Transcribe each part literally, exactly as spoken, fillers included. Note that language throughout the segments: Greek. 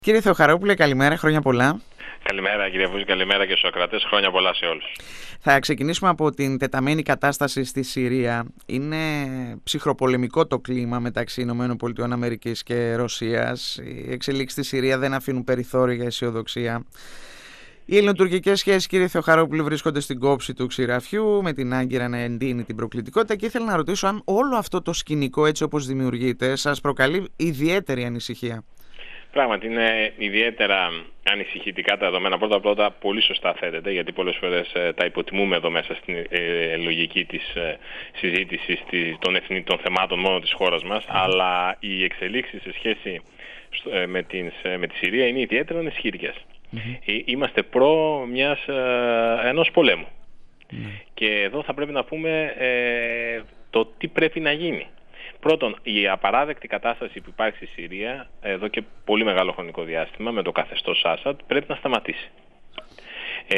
Κύριε Θεοχαρόπουλε, καλημέρα, χρόνια πολλά. Καλημέρα κύριε Βούζη, καλημέρα και στους ακροατές, χρόνια πολλά σε όλους. Θα ξεκινήσουμε από την τεταμένη κατάσταση στη Συρία. Είναι ψυχροπολεμικό το κλίμα μεταξύ ΗΠΑ και Ρωσίας. Οι εξελίξεις στη Συρία δεν αφήνουν περιθώριο για αισιοδοξία. Οι ελληνοτουρκικές σχέσεις, κύριε Θεοχαρόπουλε, βρίσκονται στην κόψη του ξηραφιού, με την Άγκυρα να εντείνει την προκλητικότητα, και ήθελα να ρωτήσω αν όλο αυτό το σκηνικό, έτσι όπως δημιουργείται, σας προκαλεί ιδιαίτερη ανησυχία. Πράγματι είναι ιδιαίτερα ανησυχητικά τα δεδομένα. Πρώτα πρώτα πολύ σωστά θέτεται, γιατί πολλές φορές ε, τα υποτιμούμε εδώ μέσα στην ε, λογική της ε, συζήτησης της, των, εθνικών, των θεμάτων μόνο της χώρας μας, mm. αλλά οι εξελίξεις σε σχέση ε, με, την, ε, με τη Συρία είναι ιδιαίτερα ανησυχητικές. Mm-hmm. Ε, είμαστε προ μιας, ε, ενός πολέμου. Mm. Και εδώ θα πρέπει να πούμε ε, το τι πρέπει να γίνει. Πρώτον, η απαράδεκτη κατάσταση που υπάρχει στη Συρία εδώ και πολύ μεγάλο χρονικό διάστημα με το καθεστώς Άσαντ πρέπει να σταματήσει. Ε,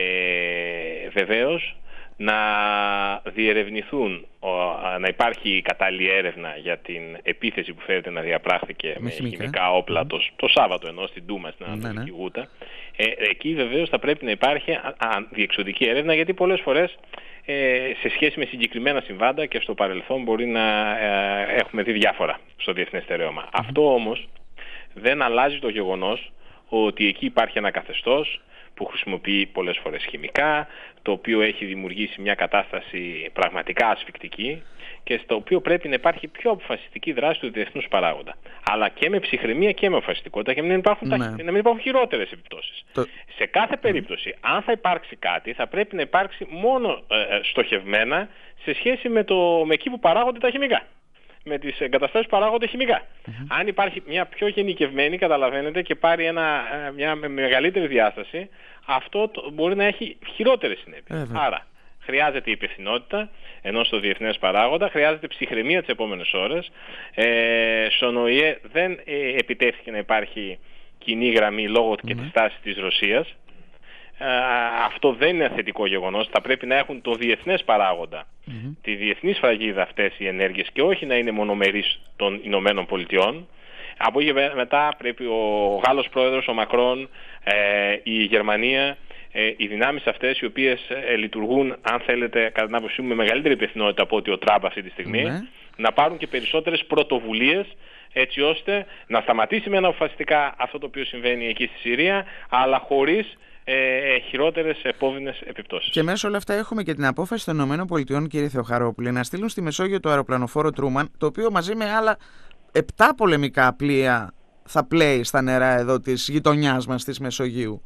βεβαίως, να διερευνηθούν, να υπάρχει κατάλληλη έρευνα για την επίθεση που φαίνεται να διαπράχθηκε με, με χημικά, χημικά όπλα mm. το, το Σάββατο ενώ στην Ντούμα, στην Ανατολική mm. Γούτα. Ε, εκεί βεβαίως θα πρέπει να υπάρχει α, α, διεξοδική έρευνα, γιατί πολλές φορές ε, σε σχέση με συγκεκριμένα συμβάντα και στο παρελθόν μπορεί να ε, έχουμε δει διάφορα στο διεθνές στερέωμα. Mm. Αυτό όμως δεν αλλάζει το γεγονός ότι εκεί υπάρχει ένα καθεστώς που χρησιμοποιεί πολλές φορές χημικά, το οποίο έχει δημιουργήσει μια κατάσταση πραγματικά ασφικτική και στο οποίο πρέπει να υπάρχει πιο αποφασιστική δράση του διεθνούς παράγοντα. Αλλά και με ψυχραιμία και με αποφασιστικότητα, και να μην υπάρχουν, ναι. ταχύ, να μην υπάρχουν χειρότερες επιπτώσεις. Το... Σε κάθε περίπτωση, αν θα υπάρξει κάτι, θα πρέπει να υπάρξει μόνο ε, στοχευμένα σε σχέση με, το, με εκεί που παράγονται τα χημικά. Με τις εγκαταστάσεις που παράγονται χημικά. Mm-hmm. Αν υπάρχει μια πιο γενικευμένη, καταλαβαίνετε, και πάρει ένα, μια μεγαλύτερη διάσταση, αυτό το, μπορεί να έχει χειρότερες συνέπειες. Mm-hmm. Άρα, χρειάζεται υπευθυνότητα ενώ στο διεθνές παράγοντα, χρειάζεται ψυχραιμία τις επόμενες ώρες. Ε, στον ΟΗΕ δεν ε, επιτεύχθηκε να υπάρχει κοινή γραμμή λόγω mm-hmm. και της τάσης της Ρωσίας. Uh, αυτό δεν είναι θετικό γεγονός. Θα πρέπει να έχουν το διεθνές παράγοντα, mm-hmm. τη διεθνή σφραγίδα αυτές οι ενέργειες και όχι να είναι μονομερείς των Ηνωμένων Πολιτειών. Από εκεί μετά πρέπει ο Γάλλος πρόεδρος, ο Μακρόν, ε, η Γερμανία, ε, οι δυνάμεις αυτές οι οποίες ε, λειτουργούν, αν θέλετε, κατά την άποψή μου, με μεγαλύτερη υπευθυνότητα από ότι ο Τραμπ αυτή τη στιγμή, mm-hmm. να πάρουν και περισσότερες πρωτοβουλίες, έτσι ώστε να σταματήσει με αποφασιστικά αυτό το οποίο συμβαίνει εκεί στη Συρία, αλλά χωρίς Ε, χειρότερες επώδυνες επιπτώσεις. Και μέσα όλα αυτά έχουμε και την απόφαση των ΗΠΑ, κύριε Θεοχαρόπουλε, να στείλουν στη Μεσόγειο το αεροπλανοφόρο Τρούμαν, το οποίο μαζί με άλλα επτά πολεμικά πλοία θα πλέει στα νερά εδώ της γειτονιάς μας της Μεσογείου.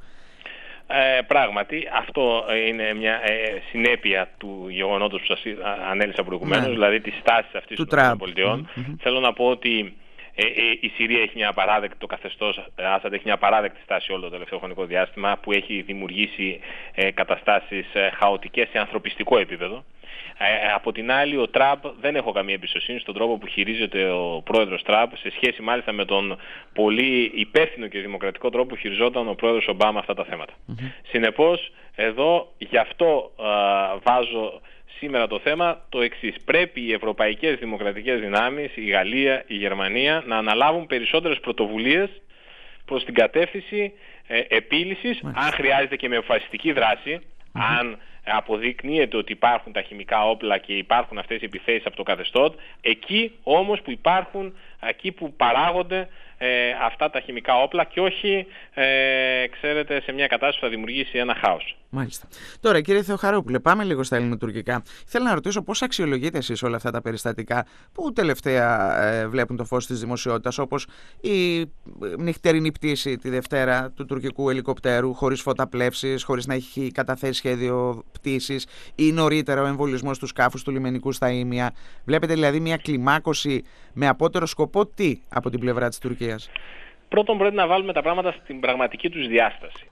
Ε, πράγματι, αυτό είναι μια ε, συνέπεια του γεγονότος που σας ανέλησα προηγουμένως, ναι. δηλαδή της στάσης αυτής του των ΗΠΑ. Mm-hmm. Θέλω να πω ότι Ε, ε, η Συρία έχει μια απαράδεκτη, το καθεστώς Άσαντ έχει μια απαράδεκτη στάση όλο το τελευταίο χρονικό διάστημα, που έχει δημιουργήσει ε, καταστάσεις ε, χαοτικές σε ανθρωπιστικό επίπεδο. Ε, από την άλλη, ο Τραμπ, δεν έχω καμία εμπιστοσύνη στον τρόπο που χειρίζεται ο πρόεδρος Τραμπ, σε σχέση μάλιστα με τον πολύ υπεύθυνο και δημοκρατικό τρόπο που χειριζόταν ο πρόεδρος Ομπάμα αυτά τα θέματα. Mm-hmm. Συνεπώς, εδώ γι' αυτό α, βάζω σήμερα το θέμα το εξής. Πρέπει οι ευρωπαϊκές δημοκρατικές δυνάμεις, η Γαλλία, η Γερμανία, να αναλάβουν περισσότερες πρωτοβουλίες προς την κατεύθυνση ε, επίλυσης, mm. αν χρειάζεται και με αποφασιστική δράση, mm-hmm. αν αποδεικνύεται ότι υπάρχουν τα χημικά όπλα και υπάρχουν αυτές οι επιθέσεις από το καθεστώτ, εκεί όμως που υπάρχουν, εκεί που παράγονται ε, αυτά τα χημικά όπλα, και όχι, ε, ξέρετε, σε μια κατάσταση που θα δημιουργήσει ένα χάος. Μάλιστα. Τώρα, κύριε Θεοχαρόπουλε, πάμε λίγο στα ελληνοτουρκικά. Θέλω να ρωτήσω πώς αξιολογείτε εσείς όλα αυτά τα περιστατικά που τελευταία ε, βλέπουν το φως της δημοσιότητας, όπως η νυχτερινή πτήση τη Δευτέρα του τουρκικού ελικοπτέρου, χωρίς φωταπλεύσεις, χωρίς να έχει καταθέσει σχέδιο πτήσης, ή νωρίτερα ο εμβολιασμός του σκάφους του λιμενικού στα Ήμια. Βλέπετε δηλαδή μια κλιμάκωση με απότερο σκοπό τι από την πλευρά της Τουρκίας? Πρώτον, πρέπει να βάλουμε τα πράγματα στην πραγματική τους διάσταση.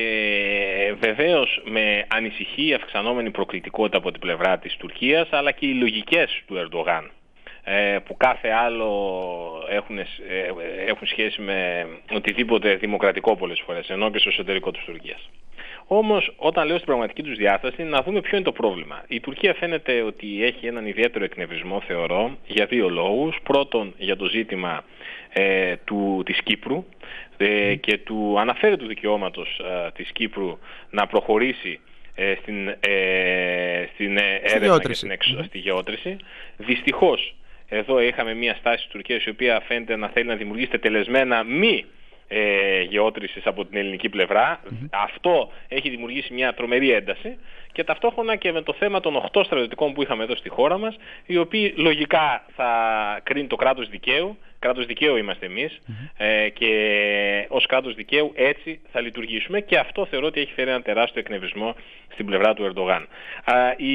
Και βεβαίως με ανησυχεί η αυξανόμενη προκλητικότητα από την πλευρά της Τουρκίας, αλλά και οι λογικές του Ερντογάν, που κάθε άλλο έχουν, έχουν σχέση με οτιδήποτε δημοκρατικό πολλές φορές, ενώ και στο εσωτερικό της Τουρκίας. Όμως όταν λέω στην πραγματική τους διάσταση, να δούμε ποιο είναι το πρόβλημα. Η Τουρκία φαίνεται ότι έχει έναν ιδιαίτερο εκνευρισμό, θεωρώ, για δύο λόγους. Πρώτον, για το ζήτημα ε, του, της Κύπρου ε, και του αναφέρετου δικαιώματος ε, της Κύπρου να προχωρήσει ε, στην, ε, στην έρευνα και στην εξ, στη γεώτρηση. Δυστυχώς, εδώ είχαμε μια στάση της Τουρκίας η οποία φαίνεται να θέλει να δημιουργήσει τελεσμένα μη ε, γεώτρησης από την ελληνική πλευρά. Mm-hmm. Αυτό έχει δημιουργήσει μια τρομερή ένταση και ταυτόχρονα και με το θέμα των οκτώ στρατιωτικών που είχαμε εδώ στη χώρα μας, οι οποίοι λογικά θα κρίνει το κράτος δικαίου. Κράτος δικαίου είμαστε εμείς mm-hmm. ε, και ως κράτος δικαίου έτσι θα λειτουργήσουμε, και αυτό θεωρώ ότι έχει φέρει ένα τεράστιο εκνευρισμό στην πλευρά του Ερντογάν. Α, η,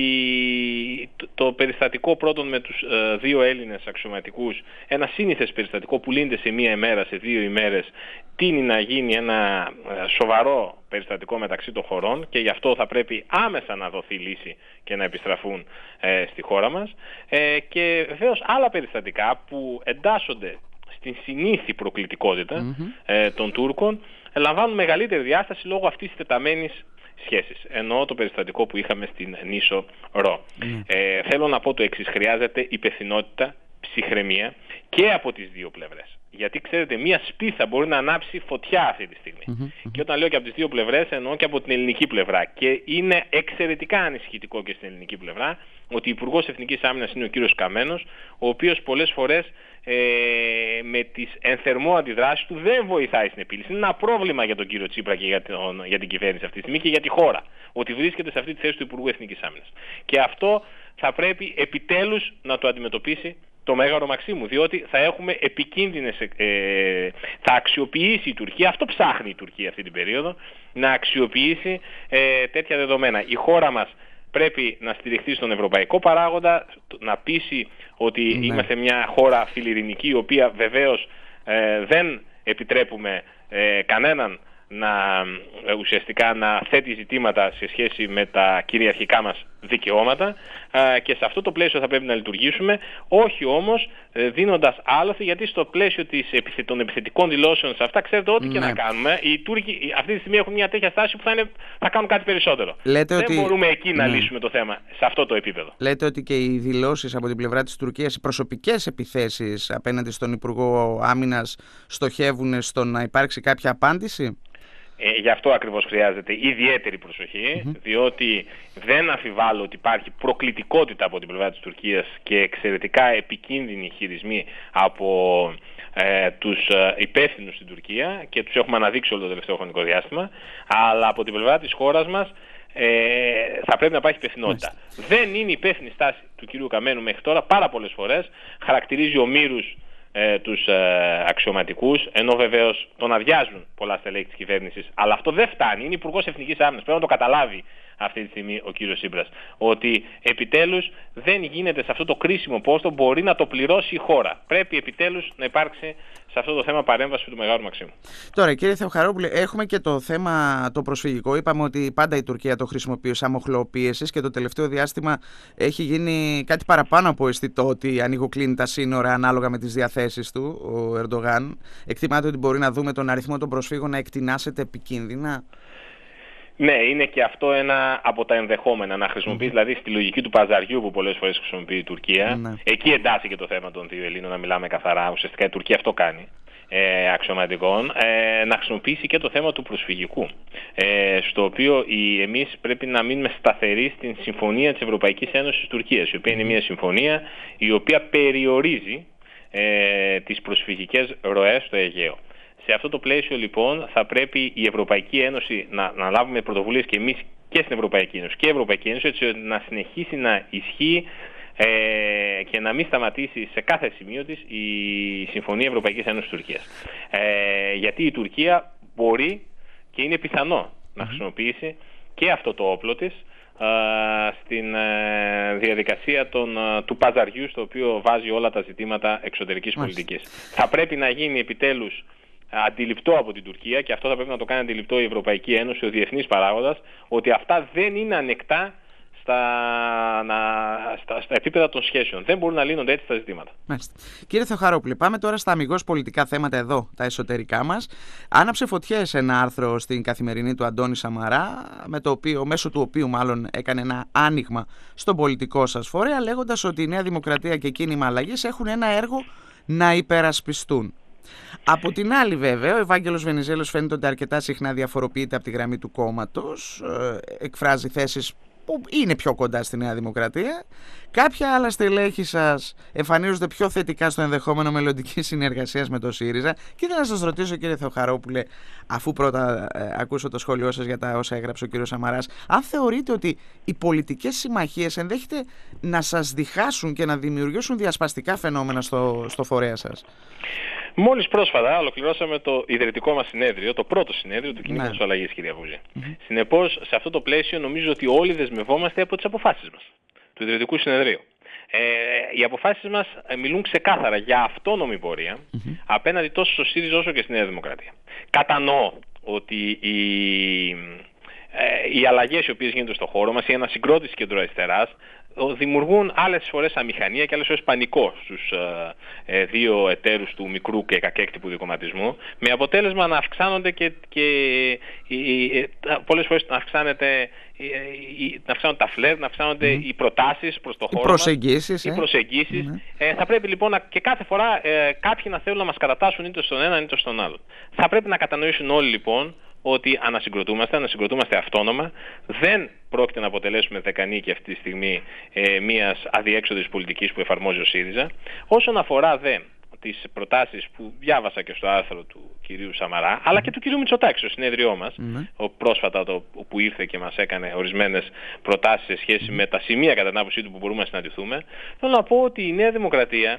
το, το περιστατικό πρώτον με τους ε, δύο Έλληνες αξιωματικούς, ένα σύνηθες περιστατικό που λύνεται σε μία ημέρα, σε δύο ημέρες, τείνει να γίνει ένα ε, σοβαρό περιστατικό μεταξύ των χωρών, και γι' αυτό θα πρέπει άμεσα να δοθεί λύση και να επιστραφούν ε, στη χώρα μας. Ε, και βεβαίως άλλα περιστατικά που εντάσσονται στην συνήθη προκλητικότητα mm-hmm. ε, των Τούρκων λαμβάνουν μεγαλύτερη διάσταση λόγω αυτής της τεταμένης σχέσης. Εννοώ το περιστατικό που είχαμε στην νήσο Ρο. Mm. Ε, θέλω να πω το εξής: χρειάζεται υπευθυνότητα, ψυχραιμία και από τις δύο πλευρές. Γιατί ξέρετε, μία σπίθα μπορεί να ανάψει φωτιά αυτή τη στιγμή. Mm-hmm. Και όταν λέω και από τις δύο πλευρές, εννοώ και από την ελληνική πλευρά. Και είναι εξαιρετικά ανησυχητικό και στην ελληνική πλευρά ότι ο Υπουργός Εθνικής Άμυνας είναι ο κύριος Καμένος, ο οποίος πολλές φορές ε, με τις ενθερμό αντιδράσεις του δεν βοηθάει στην επίλυση. Είναι ένα πρόβλημα για τον κύριο Τσίπρα και για, τον, για την κυβέρνηση αυτή τη στιγμή και για τη χώρα, ότι βρίσκεται σε αυτή τη θέση του Υπουργού Εθνικής Άμυνας. Και αυτό θα πρέπει επιτέλους να το αντιμετωπίσει το Μέγαρο Μαξίμου, διότι θα έχουμε επικίνδυνες, ε, θα αξιοποιήσει η Τουρκία, αυτό ψάχνει η Τουρκία αυτή την περίοδο, να αξιοποιήσει ε, τέτοια δεδομένα. Η χώρα μας πρέπει να στηριχθεί στον ευρωπαϊκό παράγοντα, να πείσει ότι ναι. είμαστε μια χώρα φιλιρινική, η οποία βεβαίως ε, δεν επιτρέπουμε ε, κανέναν να ε, ουσιαστικά να θέτει ζητήματα σε σχέση με τα κυριαρχικά μας δικαιώματα, ε, και σε αυτό το πλαίσιο θα πρέπει να λειτουργήσουμε, όχι όμως ε, δίνοντας άλοθη, γιατί στο πλαίσιο της, των επιθετικών δηλώσεων σε αυτά, ξέρετε, ό,τι ναι. και να κάνουμε, οι Τούρκοι αυτή τη στιγμή έχουν μια τέτοια στάση που θα, είναι, θα κάνουν κάτι περισσότερο. Λέτε δεν ότι... μπορούμε εκεί να ναι. λύσουμε το θέμα σε αυτό το επίπεδο. Λέτε ότι και οι δηλώσεις από την πλευρά της Τουρκίας, οι προσωπικές επιθέσεις απέναντι στον Υπουργό Άμυνας στοχεύουν στο να υπάρξει κάποια απάντηση? Ε, γι' αυτό ακριβώς χρειάζεται ιδιαίτερη προσοχή, mm-hmm. διότι δεν αμφιβάλλω ότι υπάρχει προκλητικότητα από την πλευρά της Τουρκίας και εξαιρετικά επικίνδυνοι χειρισμοί από ε, τους ε, υπεύθυνους στην Τουρκία, και τους έχουμε αναδείξει όλο το τελευταίο χρονικό διάστημα, αλλά από την πλευρά της χώρας μας ε, θα πρέπει να υπάρχει υπευθυνότητα. Mm-hmm. Δεν είναι υπεύθυνη στάση του κυρίου Καμένου μέχρι τώρα, πάρα πολλές φορές χαρακτηρίζει ομήρους Ε, τους ε, αξιωματικούς, ενώ βεβαίως τον αδειάζουν πολλά στελέχη της κυβέρνησης, αλλά αυτό δεν φτάνει. Είναι Υπουργός Εθνικής Άμυνας, πρέπει να το καταλάβει αυτή τη στιγμή ο κύριος Τσίπρας, ότι επιτέλους δεν γίνεται σε αυτό το κρίσιμο πόστο, μπορεί να το πληρώσει η χώρα. Πρέπει επιτέλους να υπάρξει σε αυτό το θέμα παρέμβαση του Μεγάλου Μαξίμου. Τώρα, κύριε Θεοχαρόπουλε, έχουμε και το θέμα το προσφυγικό. Είπαμε ότι πάντα η Τουρκία το χρησιμοποιεί ως άμοχλο πίεσης, και το τελευταίο διάστημα έχει γίνει κάτι παραπάνω από αισθητό ότι ανοιγοκλίνει τα σύνορα ανάλογα με τις διαθέσεις του ο Ερντογάν. Εκτιμάται ότι μπορεί να δούμε τον αριθμό των προσφύγων να εκτινάσεται επικίνδυνα? Ναι, είναι και αυτό ένα από τα ενδεχόμενα, να χρησιμοποιεί mm. δηλαδή στη λογική του παζαριού που πολλές φορές χρησιμοποιεί η Τουρκία. Mm. Εκεί εντάσσει και το θέμα των δύο Ελλήνων, να μιλάμε καθαρά. Ουσιαστικά η Τουρκία αυτό κάνει, ε, αξιωματικών, ε, να χρησιμοποιήσει και το θέμα του προσφυγικού, ε, στο οποίο οι, εμείς πρέπει να μείνουμε σταθεροί στην συμφωνία της Ευρωπαϊκής Ένωσης Τουρκίας, η οποία είναι μια συμφωνία η οποία περιορίζει ε, τις προσφυγικές ροές στο Αιγαίο. Σε αυτό το πλαίσιο λοιπόν θα πρέπει η Ευρωπαϊκή Ένωση να, να λάβουμε πρωτοβουλίες και εμείς και στην Ευρωπαϊκή Ένωση και η Ευρωπαϊκή Ένωση, έτσι ώστε να συνεχίσει να ισχύει ε, και να μην σταματήσει σε κάθε σημείο της η Συμφωνία Ευρωπαϊκής Ένωσης Τουρκίας. Ε, γιατί η Τουρκία μπορεί και είναι πιθανό να χρησιμοποιήσει και αυτό το όπλο της στην διαδικασία των, του παζαριού, στο οποίο βάζει όλα τα ζητήματα εξωτερικής πολιτικής. Θα πρέπει να γίνει επιτέλους αντιληπτό από την Τουρκία, και αυτό θα πρέπει να το κάνει αντιληπτό η Ευρωπαϊκή Ένωση, ο διεθνής παράγοντας, ότι αυτά δεν είναι ανεκτά στα, να, στα, στα επίπεδα των σχέσεων. Δεν μπορούν να λύνονται έτσι τα ζητήματα. Μάλιστα. Κύριε Θεοχαρόπουλε, πάμε τώρα στα αμιγώς πολιτικά θέματα εδώ, τα εσωτερικά μας. Άναψε φωτιές ένα άρθρο στην Καθημερινή του Αντώνη Σαμαρά, με το οποίο, μέσω του οποίου μάλλον έκανε ένα άνοιγμα στον πολιτικό σας φορέα, λέγοντας ότι η Νέα Δημοκρατία και Κίνημα Αλλαγής έχουν ένα έργο να υπερασπιστούν. Από την άλλη, βέβαια, ο Ευάγγελος Βενιζέλος φαίνεται ότι αρκετά συχνά διαφοροποιείται από τη γραμμή του κόμματος, εκφράζει θέσεις που είναι πιο κοντά στη Νέα Δημοκρατία. Κάποια άλλα στελέχη σας εμφανίζονται πιο θετικά στο ενδεχόμενο μελλοντική συνεργασία με το ΣΥΡΙΖΑ. Και ήθελα να σας ρωτήσω, κύριε Θεοχαρόπουλε, αφού πρώτα ε, ακούσω το σχόλιο σας για τα όσα έγραψε ο κύριος Σαμαράς, αν θεωρείτε ότι οι πολιτικές συμμαχίες ενδέχεται να σας διχάσουν και να δημιουργήσουν διασπαστικά φαινόμενα στο, στο φορέα σας. Μόλις πρόσφατα ολοκληρώσαμε το ιδρυτικό μας συνέδριο, το πρώτο συνέδριο του Κινήματος Αλλαγής, κυρία Βούζη. Mm-hmm. Συνεπώς, σε αυτό το πλαίσιο νομίζω ότι όλοι δεσμευόμαστε από τις αποφάσεις μας του ιδρυτικού συνεδρίου. Ε, οι αποφάσεις μας μιλούν ξεκάθαρα για αυτόνομη πορεία mm-hmm. απέναντι τόσο στο ΣΥΡΙΖΑ όσο και στη Νέα Δημοκρατία. Κατανοώ ότι οι, ε, οι αλλαγές οι οποίες γίνονται στον χώρο μας, η ανασυγκρότηση κεντροαριστεράς, δημιουργούν άλλες φορές αμηχανία και άλλες φορές πανικό στους ε, ε, δύο εταίρους του μικρού και κακέκτυπου δικομματισμού, με αποτέλεσμα να αυξάνονται και, και ε, ε, πολλές φορές να αυξάνεται ε, ε, να αυξάνονται τα φλερ, να αυξάνονται mm. οι προτάσεις προς το χώρο οι προσεγγίσεις, μας, ε? οι προσεγγίσεις. Mm. Ε, θα πρέπει λοιπόν να, και κάθε φορά ε, κάποιοι να θέλουν να μας κατατάσσουν είτε στον ένα είτε στον άλλο. Θα πρέπει να κατανοήσουν όλοι λοιπόν ότι ανασυγκροτούμαστε, ανασυγκροτούμαστε αυτόνομα, δεν πρόκειται να αποτελέσουμε δεκανίκη αυτή τη στιγμή ε, μιας αδιέξοδης πολιτικής που εφαρμόζει ο ΣΥΡΙΖΑ. Όσον αφορά δε τις προτάσεις που διάβασα και στο άρθρο του κυρίου Σαμαρά, αλλά και του κυρίου Μητσοτάκη στο συνέδριό μας, mm-hmm. ο πρόσφατα το, που ήρθε και μας έκανε ορισμένες προτάσεις σε σχέση mm-hmm. με τα σημεία κατά την άποψή του που μπορούμε να συναντηθούμε, θέλω να πω ότι η Νέα Δημοκρατία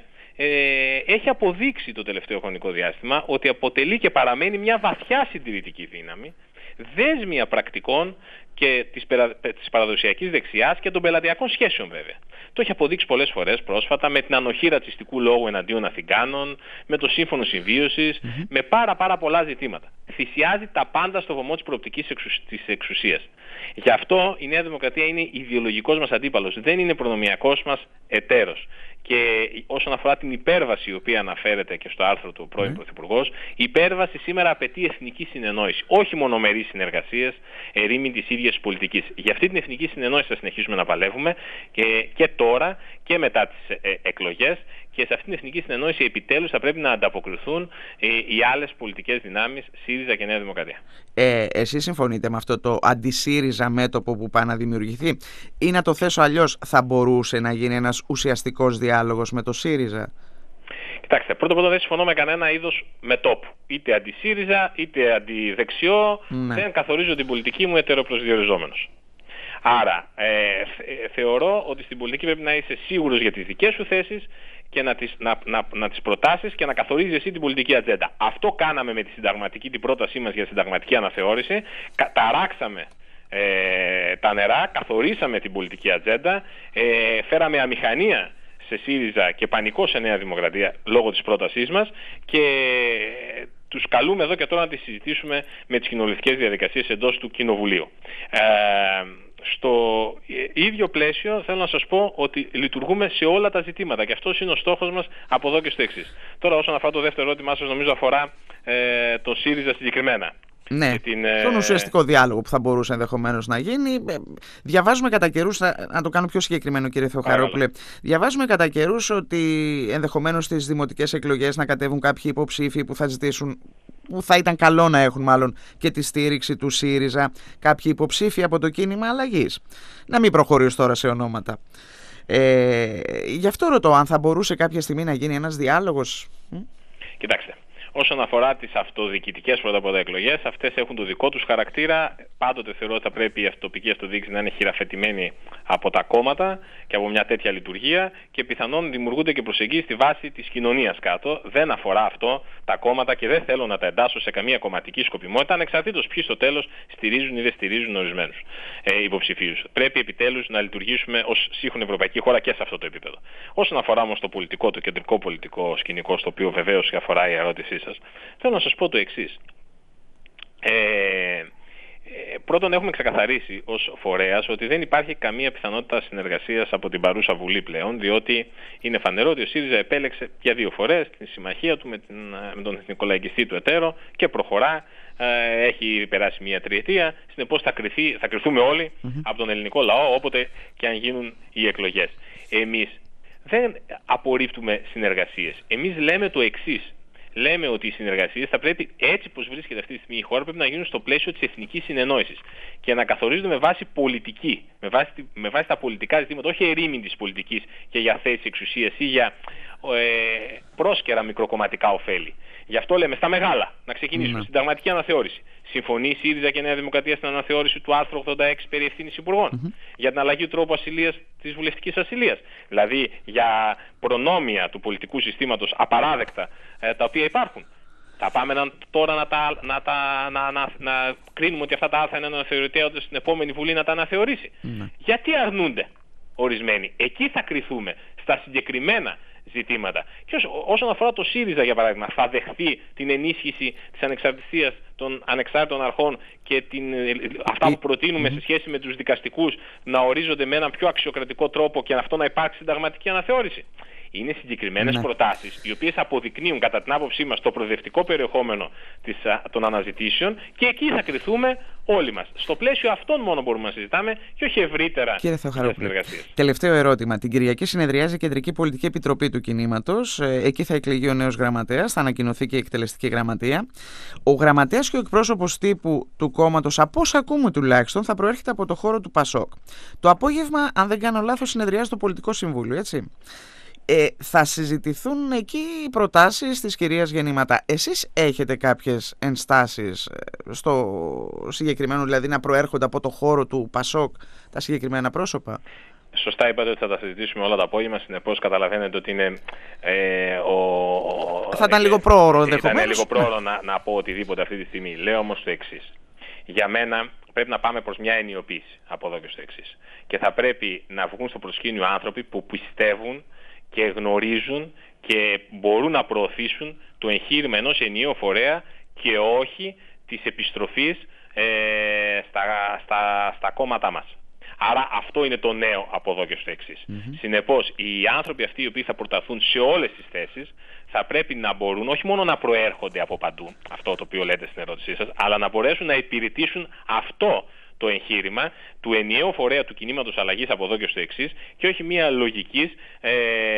Ε, έχει αποδείξει το τελευταίο χρονικό διάστημα ότι αποτελεί και παραμένει μια βαθιά συντηρητική δύναμη, δέσμια πρακτικών και της, περα, της παραδοσιακής δεξιάς και των πελατειακών σχέσεων βέβαια. Το έχει αποδείξει πολλές φορές πρόσφατα με την ανοχή ρατσιστικού λόγου εναντίον Αθηγάνων, με το σύμφωνο συμβίωσης, mm-hmm. με πάρα πάρα πολλά ζητήματα. Θυσιάζει τα πάντα στο βωμό της προοπτικής εξουσ, της εξουσίας. Γι' αυτό η Νέα Δημοκρατία είναι ιδεολογικός μας αντίπαλος, δεν είναι προνομιακός μας εταίρος. Και όσον αφορά την υπέρβαση η οποία αναφέρεται και στο άρθρο του πρώην mm. Πρωθυπουργός, η υπέρβαση σήμερα απαιτεί εθνική συνεννόηση, όχι μονομερείς συνεργασίες, ερήμην της ίδιας πολιτικής. Για αυτή την εθνική συνεννόηση θα συνεχίσουμε να παλεύουμε και, και τώρα και μετά τις ε, εκλογές, και σε αυτή την εθνική συνεννόηση επιτέλους θα πρέπει να ανταποκριθούν ε, οι άλλες πολιτικές δυνάμεις, ΣΥΡΙΖΑ και Νέα Δημοκρατία. Ε, εσείς συμφωνείτε με αυτό το αντι-ΣΥΡΙΖΑ μέτωπο που πάει να δημιουργηθεί, ή να το θέσω αλλιώς, θα μπορούσε να γίνει ένας ουσιαστικός διάλογος με το ΣΥΡΙΖΑ? Κοιτάξτε, πρώτα απ' όλα δεν συμφωνώ με κανένα είδος μετόπου. Είτε αντι-ΣΥΡΙΖΑ, είτε αντι-δεξιό, ναι. Δεν καθορίζω την πολιτική μου ετεροπροσδιοριζόμενος. Άρα, ε, θεωρώ ότι στην πολιτική πρέπει να είσαι σίγουρος για τις δικές σου θέσεις και να τις, να, να, να τις προτάσεις και να καθορίζεις εσύ την πολιτική ατζέντα. Αυτό κάναμε με τη συνταγματική, την πρότασή μας για συνταγματική αναθεώρηση. Ταράξαμε ε, τα νερά, καθορίσαμε την πολιτική ατζέντα, ε, φέραμε αμηχανία σε ΣΥΡΙΖΑ και πανικό σε Νέα Δημοκρατία λόγω της πρότασής μας και τους καλούμε εδώ και τώρα να τις συζητήσουμε με τις κοινοβουλευτικές διαδικασίες εντός του Κοινοβουλίου. Ε, στο ίδιο πλαίσιο θέλω να σας πω ότι λειτουργούμε σε όλα τα ζητήματα και αυτός είναι ο στόχος μας από εδώ και στο εξής. Τώρα όσον αφορά το δεύτερο ερώτημά σας, νομίζω αφορά ε, το ΣΥΡΙΖΑ συγκεκριμένα. Ναι, την, τον ουσιαστικό διάλογο που θα μπορούσε ενδεχομένως να γίνει. Διαβάζουμε κατά καιρούς, να το κάνω πιο συγκεκριμένο κύριε Θεοχαρόπουλε, διαβάζουμε κατά καιρούς ότι ενδεχομένως στις δημοτικές εκλογές να κατέβουν κάποιοι υποψήφοι που θα ζητήσουν, που θα ήταν καλό να έχουν μάλλον και τη στήριξη του ΣΥΡΙΖΑ, κάποιοι υποψήφοι από το Κίνημα Αλλαγής. Να μην προχωρήσω τώρα σε ονόματα. Ε, γι' αυτό ρωτώ αν θα μπορούσε κάποια στιγμή να γίνει ένας διάλογος. Κοιτάξτε. Όσον αφορά τις αυτοδιοικητικές πρώτα απ' όλα εκλογές, αυτές έχουν το δικό τους χαρακτήρα. Πάντοτε θεωρώ ότι θα πρέπει η τοπική αυτοδιοίκηση να είναι χειραφετημένη από τα κόμματα και από μια τέτοια λειτουργία και πιθανόν δημιουργούνται και προσεγγίσεις στη βάση της κοινωνίας κάτω. Δεν αφορά αυτό τα κόμματα και δεν θέλω να τα εντάσσω σε καμία κομματική σκοπιμότητα, ανεξαρτήτως ποιοι στο τέλος στηρίζουν ή δεν στηρίζουν ορισμένους ε, υποψηφίους. Πρέπει επιτέλους να λειτουργήσουμε ως σύγχρονη ευρωπαϊκή χώρα και σε αυτό το επίπεδο. Όσον αφορά όμως το πολιτικό, το κεντρικό πολιτικό σκηνικό, στο οποίο βεβαίως αφορά η ερώτησή σας, θέλω να σας πω το εξής. Ε, ε, πρώτον έχουμε ξεκαθαρίσει ως φορέας ότι δεν υπάρχει καμία πιθανότητα συνεργασίας από την παρούσα Βουλή πλέον, διότι είναι φανερό ότι ο ΣΥΡΙΖΑ επέλεξε για δύο φορές την συμμαχία του με, την, με τον εθνικολαϊκιστή του εταίρο και προχωρά, ε, έχει περάσει μια τριετία, συνεπώς θα, κρυθεί, θα κρυθούμε όλοι mm-hmm. από τον ελληνικό λαό όποτε και αν γίνουν οι εκλογές. Εμείς δεν απορρίπτουμε συνεργασίες. Εμείς λέμε το εξής. Λέμε ότι οι συνεργασίες θα πρέπει, έτσι πως βρίσκεται αυτή τη στιγμή η χώρα, πρέπει να γίνουν στο πλαίσιο της εθνικής συνεννόησης και να καθορίζονται με βάση πολιτική, με βάση, με βάση τα πολιτικά ζητήματα, όχι ερήμην της πολιτικής και για θέσεις εξουσίας ή για ε, πρόσκαιρα μικροκομματικά ωφέλη. Γι' αυτό λέμε στα μεγάλα να ξεκινήσουμε. Mm. Συνταγματική αναθεώρηση. Συμφωνεί η ΣΥΡΙΖΑ και η Νέα Δημοκρατία στην αναθεώρηση του άρθρου ογδόντα έξι περί ευθύνης υπουργών mm-hmm. για την αλλαγή του τρόπου ασυλίας της βουλευτικής ασυλίας. Δηλαδή για προνόμια του πολιτικού συστήματος απαράδεκτα ε, τα οποία υπάρχουν. Θα πάμε να, τώρα να, τα, να, τα, να, να, να κρίνουμε ότι αυτά τα άρθρα είναι αναθεωρητέα ώστε στην επόμενη Βουλή να τα αναθεωρήσει. Mm. Γιατί αρνούνται ορισμένοι? Εκεί θα κριθούμε στα συγκεκριμένα ζητήματα. Και όσο, όσον αφορά το ΣΥΡΙΖΑ, για παράδειγμα, θα δεχθεί την ενίσχυση της ανεξαρτησίας των ανεξάρτητων αρχών και την, αυτά που προτείνουμε σε σχέση με τους δικαστικούς να ορίζονται με έναν πιο αξιοκρατικό τρόπο και αυτό να υπάρξει συνταγματική αναθεώρηση? Είναι συγκεκριμένες ναι. προτάσεις, οι οποίες αποδεικνύουν κατά την άποψή μας το προοδευτικό περιεχόμενο της, των αναζητήσεων και εκεί θα κριθούμε όλοι μας. Στο πλαίσιο αυτών μόνο μπορούμε να συζητάμε και όχι ευρύτερα για συνεργασίες. Τελευταίο ερώτημα. Την Κυριακή συνεδριάζει η Κεντρική Πολιτική Επιτροπή του Κινήματος. Εκεί θα εκλεγεί ο νέος γραμματέας, θα ανακοινωθεί και η εκτελεστική γραμματεία. Ο γραμματέας και ο εκπρόσωπος τύπου του κόμματος, από όσα ακούμε τουλάχιστον, θα προέρχεται από το χώρο του ΠΑΣΟΚ. Το απόγευμα, αν δεν κάνω λάθος, συνεδριάζει το Πολιτικό Συμβούλιο, έτσι. Ε, θα συζητηθούν εκεί οι προτάσεις της κυρίας Γεννήματα. Εσείς έχετε κάποιες ενστάσεις στο συγκεκριμένο, δηλαδή να προέρχονται από το χώρο του ΠΑΣΟΚ τα συγκεκριμένα πρόσωπα? Σωστά είπατε ότι θα τα συζητήσουμε όλα το απόγευμα. Συνεπώς καταλαβαίνετε ότι είναι ε, ο, θα ήταν λίγο πρόωρο ενδεχομένως. Ήταν λίγο πρόωρο να, να πω οτιδήποτε αυτή τη στιγμή. Λέω όμως το εξής. Για μένα πρέπει να πάμε προς μια ενιοποίηση από εδώ και στο εξής. Και θα πρέπει να βγουν στο προσκήνιο άνθρωποι που πιστεύουν και γνωρίζουν και μπορούν να προωθήσουν το εγχείρημα ενός ενιαίου φορέα και όχι της επιστροφής ε, στα, στα, στα κόμματά μας. Άρα αυτό είναι το νέο από εδώ και στο εξής. Mm-hmm. Συνεπώς οι άνθρωποι αυτοί οι οποίοι θα προταθούν σε όλες τις θέσεις θα πρέπει να μπορούν όχι μόνο να προέρχονται από παντού, αυτό το οποίο λέτε στην ερώτησή σας, αλλά να μπορέσουν να υπηρετήσουν αυτό το εγχείρημα του ενιαίου φορέα του κινήματος αλλαγής από εδώ και στο εξής και όχι μια λογικής ε,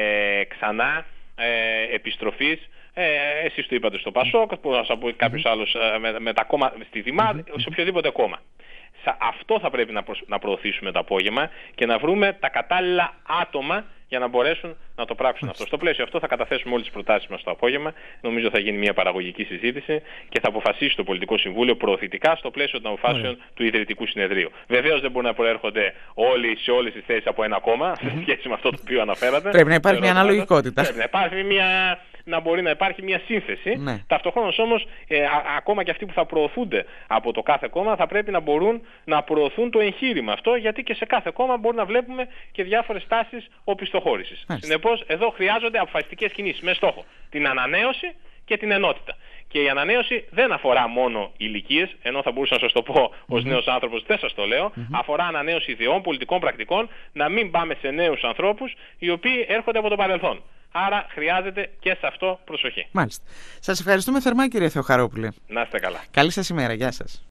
ξανά ε, επιστροφής, ε, εσείς το είπατε στο ΠΑΣΟΚ, που θα σας πω κάποιος άλλος ε, με, με τα κόμμα, στη ΔΙΜΑΔ, σε οποιοδήποτε κόμμα. Αυτό θα πρέπει να, προ, να προωθήσουμε το απόγευμα και να βρούμε τα κατάλληλα άτομα για να μπορέσουν να το πράξουν αυτό. Στο πλαίσιο αυτό θα καταθέσουμε όλες τις προτάσεις μας το απόγευμα. Νομίζω θα γίνει μια παραγωγική συζήτηση και θα αποφασίσει το Πολιτικό Συμβούλιο προωθητικά στο πλαίσιο των αποφάσεων του Ιδρυτικού Συνεδρίου. Βεβαίως δεν μπορούν να προέρχονται όλοι σε όλες τις θέσεις από ένα κόμμα, σε σχέση με αυτό το οποίο αναφέρατε. Πρέπει να υπάρχει μια αναλογικότητα. Πρέπει να υπάρχει μια... να μπορεί να υπάρχει μια σύνθεση. Ναι. Ταυτοχρόνως όμως ε, α, ακόμα και αυτοί που θα προωθούνται από το κάθε κόμμα θα πρέπει να μπορούν να προωθούν το εγχείρημα αυτό, γιατί και σε κάθε κόμμα μπορούμε να βλέπουμε και διάφορες τάσεις οπισθοχώρησης. Συνεπώς εδώ χρειάζονται αποφασιστικές κινήσεις με στόχο την ανανέωση και την ενότητα. Και η ανανέωση δεν αφορά μόνο ηλικίες, ενώ θα μπορούσα να σας το πω ως mm-hmm. νέος άνθρωπος, δεν σας το λέω, mm-hmm. αφορά ανανέωση ιδεών, πολιτικών πρακτικών, να μην πάμε σε νέους ανθρώπους οι οποίοι έρχονται από το παρελθόν. Άρα χρειάζεται και σε αυτό προσοχή. Μάλιστα. Σας ευχαριστούμε θερμά, κύριε Θεοχαρόπουλε. Να είστε καλά. Καλή σας ημέρα. Γεια σας.